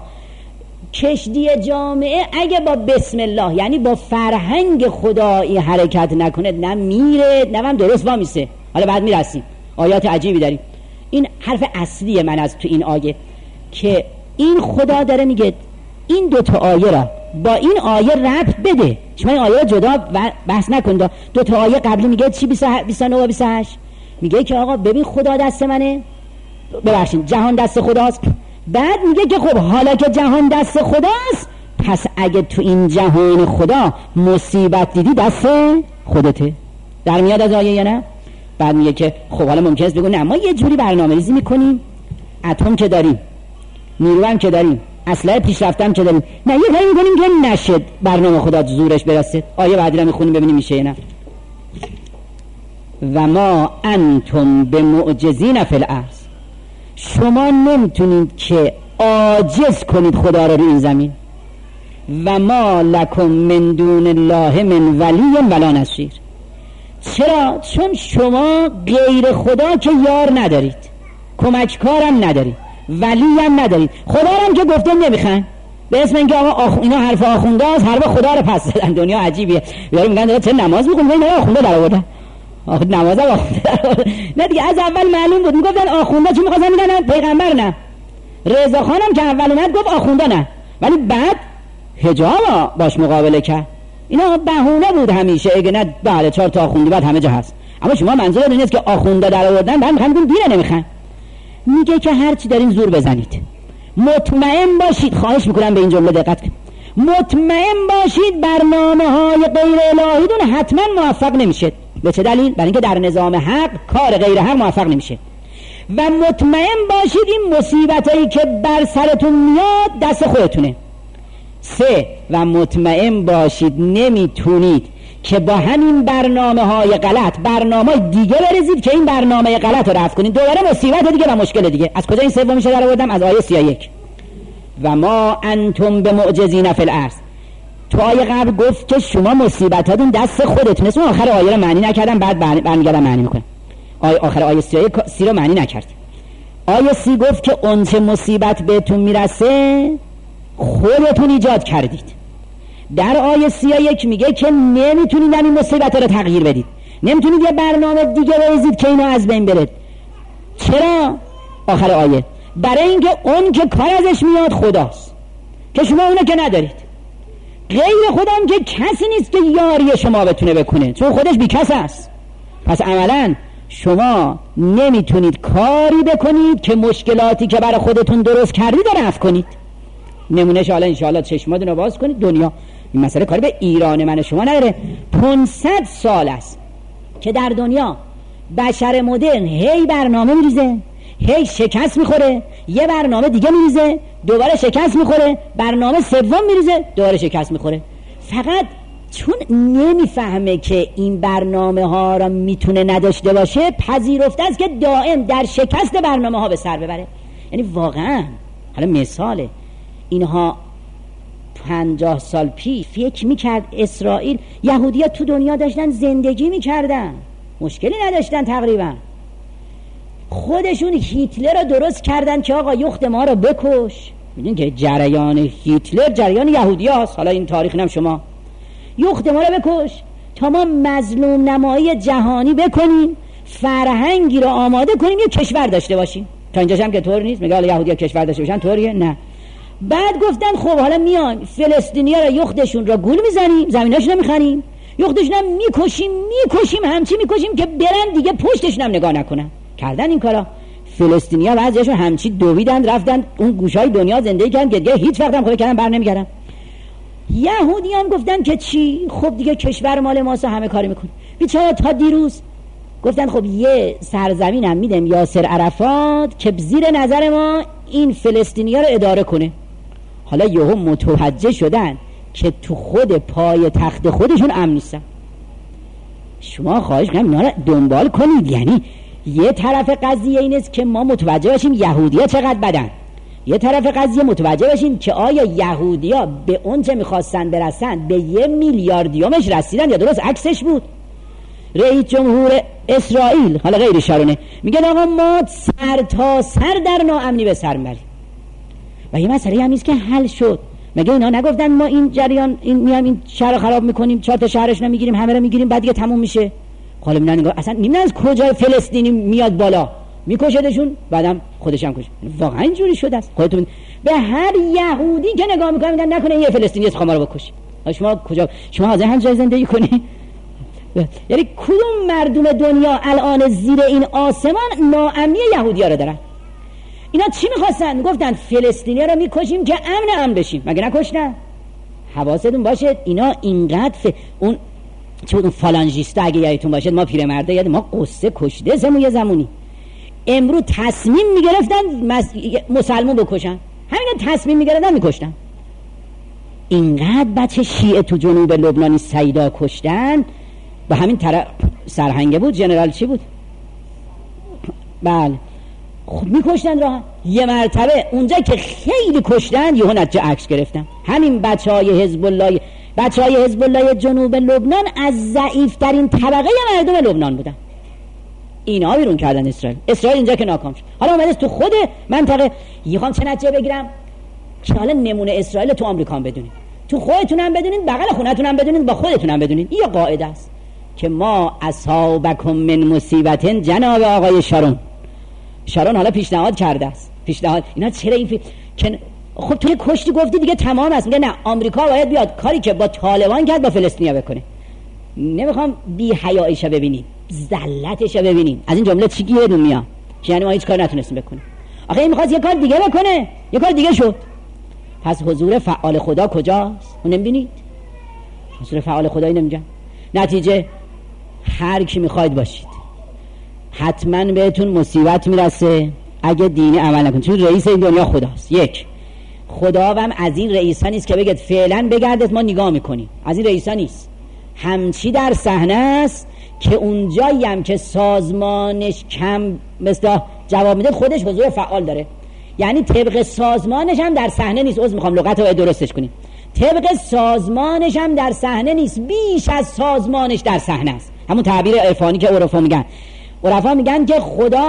کشتی جامعه اگه با بسم الله یعنی با فرهنگ خدایی حرکت نکنه، نه میره نه هم درست وامیسه. حالا بعد میرسیم آیات عجیبی داریم. این حرف اصلی من از تو این آیه که این خدا داره میگه این دوتا آیه را با این آیه ربط بده. شما این آیه را جدا بحث نکن. دوتا آیه قبلی میگه چی؟ 29 و 28 میگه که آقا ببین خدا دست منه، ببخشید جهان دست خداست. بعد میگه که خب حالا که جهان دست خداست پس اگه تو این جهان خدا مصیبت دیدی دست خودته. در میاد از آیه یا نه؟ بعد میگه که خب حالا ممکنه است بگو نه ما یه جوری برنامه‌ریزی میکنیم، اتم که داریم، نیرو هم که داریم، اسلحه پیشرفته هم که داریم، نه یه کاری میکنیم که نشد برنامه خدا زورش برسه. آیه بعدی رو میخونیم ببینیم میشه یا نه. و ما انتم بمعجزین فی الارض، شما نمیتونید که عاجز کنید خدا رو این زمین. و ما لکم من دون الله من ولی ولا نصیر. چرا؟ چون شما غیر خدا که یار ندارید، کمککارم ندارید، ولی هم ندارید. خدا هم که گفته نمیخوان، به اسم اینکه آقا اینا حرف آخونده است، حرف خدا رو پس دادن. دنیا عجیبیه. یارو میگن داره چه نماز میخونه، اینا آخونده در آوردن. نماز هم آخونده نه دیگه. از اول معلوم بود میگفتن آخونده، چون میخواستن میگن پیغمبر نه. رضا خانم که اول اومد گفت آخونده نه، ولی بعد حجاب باش مقابله کرد. اینا بهونه بود همیشه. اگه نه بله 4 تا آخوندی بعد همه جا هست. اما شما منظور اینه که آخونده در آوردن بعد میخوان بگن دینه نمیخوان. میگه که هر چی دارین زور بزنید، مطمئن باشید، خواهش میکنم به این جمله دقت کنید، مطمئن باشید برنامه‌های غیر الهیتون حتما موفق نمیشه. به چه دلیل؟ برای اینکه در نظام حق کار غیر حق موفق نمیشه. و مطمئن باشید این مصیبتایی که بر سرتون میاد دست خودتونه. 3 و مطمئن باشید نمیتونید که با همین برنامه‌های غلط برنامه دیگه بریزید که این برنامه غلط رو رفع کنید. دوباره مصیبت دیگه و مشکل دیگه. از کجا این سومیش رو در آوردم؟ از آیه 31. و ما انتم بمعجزین فی الارض. تو آیه قبل گفت که شما مصیبتاتون دست خودتونه. اسم آخر آیه رو معنی نکردم، بعد برمیگردم معنی میکنم. آخر آیه 30 رو معنی نکرد. آیه 30 گفت که اون چه مصیبت بهتون میرسه خودتون ایجاد کردید. در آیه 31 میگه که نمیتونید این مصیبت رو تغییر بدید، نمیتونید یه برنامه دیگه بریزید که اینا از بین بره. چرا؟ آخر آیه برای اینکه اون که کار ازش میاد خداست که شما اونو که ندارید. غیر خودم که کسی نیست که یاری شما بتونه بکنه، چون خودش بی کس است. پس عملا شما نمیتونید کاری بکنید که مشکلاتی که برای خودتون درست کردید رو رفع کنید. نمونهش حالا انشاءالله چشماتون رو باز کنید. دنیا این مسئله کاری به ایران من شما نداره. 500 سال است که در دنیا بشر مدرن هی برنامه میریزه، هی شکست میخوره، یه برنامه دیگه میریزه، دوباره شکست میخوره، برنامه سوم میریزه، دوباره شکست میخوره. فقط چون نمیفهمه که این برنامه ها را میتونه نداشته باشه، پذیرفته است که دائم در شکست برنامه ها به سر ببره. یعنی واقعا حالا مثاله اینها 50 سال پیش فکر میکرد اسرائیل، یهودی‌ها تو دنیا داشتن زندگی میکردن، مشکلی نداشتن تقریبا. خودشون هیتلر رو درست کردن که آقا یخت ما رو بکش. میدونین که جریان هیتلر جریان یهودی هست. حالا این تاریخ نم شما یخت ما رو بکش تا ما مظلوم نمایی جهانی بکنیم، فرهنگی رو آماده کنیم، یه کشور داشته باشیم. تا اینجاش هم که طور نیست. میگه حالا یهودی‌ها کشور داشته باشن طوریه؟ نه. بعد گفتن خب حالا میایم فلسطینی‌ها رو یختشون رو گول میزنیم، زمیناشون رو میخریم، یختشون هم میکشیم همچی میکشیم که برن دیگه پشتشون هم نگاه نکنن. کردن این کارا. فلسطینی‌ها بعضیاشون همچی دویدن رفتن اون گوشای دنیا زندگی کردن که دیگه هیچ وقت هم خود کردن بر نمیگردن. یهودیان گفتن که چی؟ خب دیگه کشور مال ماست، همه کاری میکنه. بیچاره تا دیروز گفتن خب یه سرزمین هم میدم یاسر عرفات که زیر نظر ما این فلسطینی‌ها رو اداره کنه. حالا یهو متوجه شدن که تو خود پای تخت خودشون امن نیستن. شما خواهش می‌کنم اینا رو دنبال کنید. یعنی یه طرف قضیه این است که ما متوجه باشیم یهودی‌ها چقدر بدن، یه طرف قضیه متوجه باشیم که آیا یهودی‌ها به اون چه می‌خواستن برسن به 1 میلیاردیومش رسیدن یا درست عکسش بود. رئیس جمهور اسرائیل، حالا غیر شارونه، میگن آقا ما سر تا سر در ناامنی به سر میبریم و یه مسئله هم نیست که حل شد. مگه اینا نگفتن ما این جریان میایم این شهر رو خراب میکنیم، 4 تا شهرش رو میگیریم، همه رو میگیریم، بعد دیگه تموم میشه؟ حالا میگن اصلا نمیدونن از کجا فلسطینی میاد بالا میکشدشون، بعدم خودش هم کشه. واقعا اینجوری شده است. خودتون به هر یهودی که نگاه میکنن میگن نکنه یه فلسطینی است ما رو بکشه. شما کجا شما حاضر هم جای زندگی کنی؟ یعنی کدوم مردم دنیا الان زیر این آسمان ناامنی یهودی‌ها رو دارن؟ اینا چی می‌خواستن؟ گفتن فلسطینی‌ها رو می‌کشیم که امن بشیم. مگه نکشتن؟ حواستون باشه اینا اینقدر اون چه بود اون فالانژیستا اگه یادتون باشه، ما پیرمردا یاد ما قصه کشته زمون یه زمانی امروز تصمیم می‌گرفتن مسلمان بکشن، همین تصمیم می‌گرفتن می‌کشتن. اینقدر بچه شیعه تو جنوب لبنان سیدا کشتن. با همین طرف سرهنگه بود، جنرال چی بود؟ بله خب میکشتن راه. یه مرتبه اونجا که خیلی کشتن یهو نتیجه عکس گرفتن. همین بچهای حزب الله جنوب لبنان از ضعیف‌ترین طبقه مردم لبنان بودن. اینا بیرون کردن اسرائیل اینجا که ناکام شد. حالا اومده تو خود منطقه میخوام چه نتیجه بگیرم که حالا نمونه اسرائیل تو آمریکا هم بدونید، تو خودتون هم بدونید، بغل خونتون هم بدونید، با خودتون هم بدونید. این قاعده است که ما اصابکم من مصیبت، جناب آقای شارون حالا پیشنهاد کرده است. پیشنهاد اینا چرا این که خب توی کشتی گفتی دیگه تمام است. میگه نه آمریکا باید بیاد کاری که با طالبان کرد با فلسطینیا بکنه. نمیخوام بی حیاییشو ببینید، ذلتشو ببینید. از این جمله چی گیرون میاد؟ یعنی ما هیچ کار نتونستیم بکنیم. آخه این میخواست یه کار دیگه بکنه، یه کار دیگه شد. پس حضور فعال خدا کجاست؟ نمیبینید؟ حضور فعال خدایی نمیجا. نتیجه هر کی میخواید باشید حتما بهتون مصیبت میرسه اگه دینی عمل نکنید. چون رئیس این دنیا خداست. یک خدا هم از این رئیسا نیست که بگید فعلا بگردید ما نگاه میکنیم. از این رئیسا نیست. همچی در صحنه است که اونجایی هم که سازمانش کم مثلا جواب میده خودش حضور فعال داره. یعنی طبق سازمانش هم در صحنه نیست. میخوام لغت رو درستش کنیم. طبق سازمانش هم در صحنه نیست، بیش از سازمانش در صحنه است. همون تعبیر عرفانی که عرفا میگن که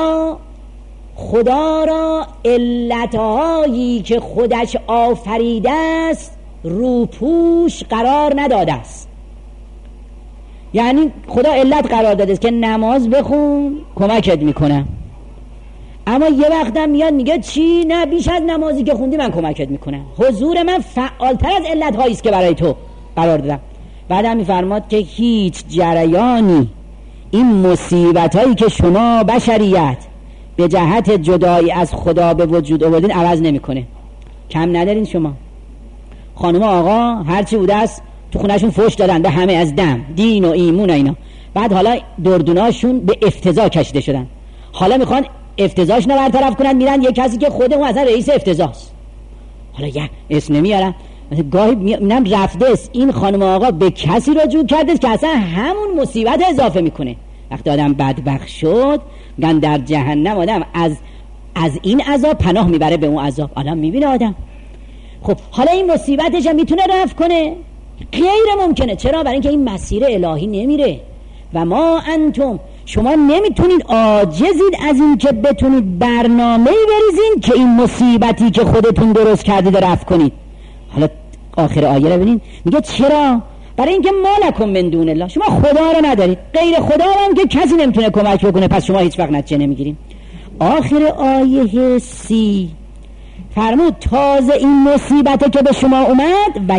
خدا را علتهایی که خودش آفریده است روپوش قرار نداده است. یعنی خدا علت قرار داده است که نماز بخون کمکت میکنم، اما یه وقتم میاد میگه چی؟ نه بیش از نمازی که خوندی من کمکت میکنم. حضور من فعالتر از علتهایی است که برای تو قرار دادم. بعدم میفرماد که هیچ جریانی این مصیبتایی که شما بشریت به جهت جدایی از خدا به وجود آوردین عوض نمیکنه. کم ندارین شما. خانم آقا هرچی بوده است تو خونهشون فوش دادن به همه از دم، دین و ایمون و اینا. بعد حالا دردوناشون به افتضاح کشیده شدن. حالا میخوان افتضاحش رو برطرف کنن، میرن یه کسی که خود اون اصلا رئیس افتضاحست. حالا یه اسم نمیارم، گاهی میبینم رفته است این خانم آقا به کسی رجوع کرده که اصلا همون مصیبت اضافه میکنه. وقتی آدم بدبخت شد میگن در جهنم آدم از این عذاب پناه میبره به اون عذاب. آدم میبینه آدم خب حالا این مصیبتش هم میتونه رفع کنه؟ غیر ممکنه. چرا؟ برای اینکه این مسیر الهی نمیره. و ما انتم، شما نمیتونید، عاجزید از این که بتونید برنامه‌ای بریزین که این مصیبتی که خودتون درست کردید رفع کنید. حالا آخر آیه رو ببینید، میگه چرا؟ برای اینکه ما لکم من دون الله، شما خدا رو ندارید، غیر خدا هم که کسی نمیتونه کمک بکنه، پس شما هیچ وقت نتیجه نمیگیرین. آخر آیه 30 فرمود تازه این مصیبت که به شما اومد و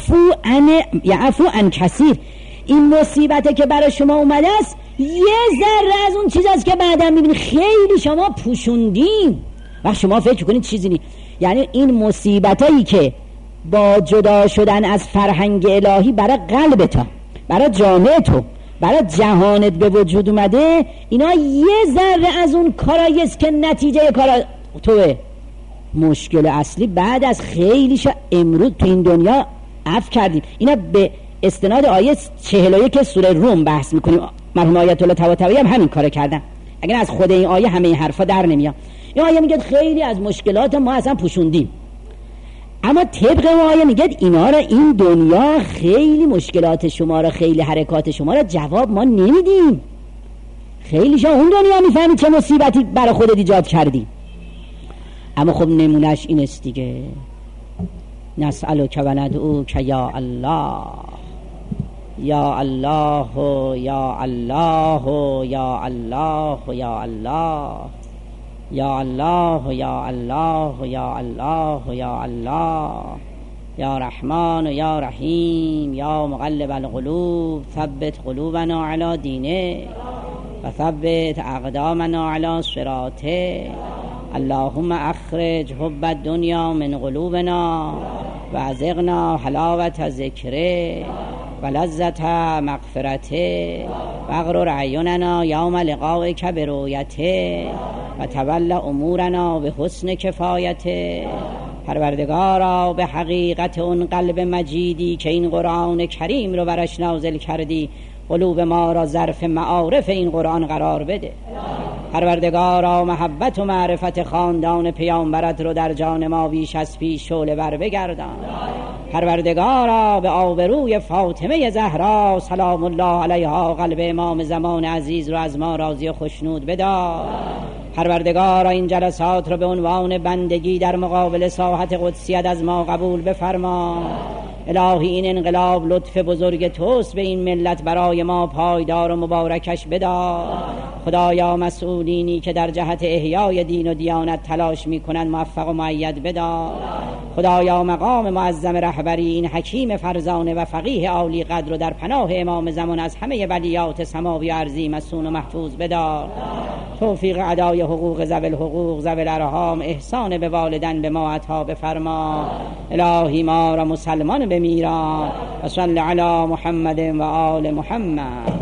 یعفو عن کثیر، این مصیبت که برای شما اومده است یه ذره از اون چیز است که بعدا میبینید خیلی شما پوشوندین و شما فکر کنید چیزی نیست. یعنی این مصیبتایی که با جدا شدن از فرهنگ الهی برای قلب تو، برای جامعه تو، برای جهانت به وجود اومده، اینا یه ذره از اون کارایی است که نتیجه کارا توه. مشکل اصلی بعد از خیلیش امروز تو این دنیا عفو کردیم. اینا به استناد آیه 41 سوره روم بحث میکنیم. مرحوم آیت الله طباطبایی هم همین کارو کردن. اگر از خود این آیه همه این حرفا در نمیاد. این آیه میگه خیلی از مشکلات ما اصلا پوشوندیم، اما طبق آیه میگه اینا را، این دنیا خیلی مشکلات شما را، خیلی حرکات شما را جواب ما نمیدیم. خیلی شما اون دنیا میفهمید چه مصیبتی برای خودت ایجاد کردی. اما خب نمونش این است دیگه. نسألک و ندعوک یا الله، یا الله، یا الله، یا الله، یا الله، یا الله، یا الله، یا الله، یا الله، یا رحمان و یا رحیم، یا مقلب القلوب ثبت قلوبنا علی دینه و ثبت اقدامنا علی صراطه. اللهم اخرج حب الدنیا من قلوبنا و ازغنا حلاوت ذکره و لذت مغفرته و اغرر اعیننا یوم لقائک برؤیته و تول امورنا به حسن کفایته. پروردگارا به حقیقت اون قلب مجیدی که این قرآن کریم رو برش نازل کردی، قلوب ما را ظرف معارف این قرآن قرار بده. پروردگارا محبت و معرفت خاندان پیامبرت رو در جان ما بیش از پیش شعله ور بگردان. پروردگارا به آبروی فاطمه زهرا سلام الله علیها قلب امام زمان عزیز رو از ما راضی و خوشنود بدار. پروردگارا این جلسات رو به عنوان بندگی در مقابل ساحت قدسیت از ما قبول بفرما. الهی این انقلاب لطف بزرگ توست به این ملت، برای ما پایدار و مبارکش بدار. خدایا مسئولینی که در جهت احیای دین و دیانت تلاش میکنند موفق و مؤید بدار. خدایا مقام معظم رهبری این حکیم فرزانه و فقیه عالی قدر رو در پناه امام زمان از همه بلیات سماوی و ارضی مسون و محفوظ بدار. توفیق ادای حقوق ذوی الحقوق ذوی الارحام، احسان به والدین به ما عطا بفرما. الهی ما را مسلمان بمیران و صل علی محمد و آل محمد.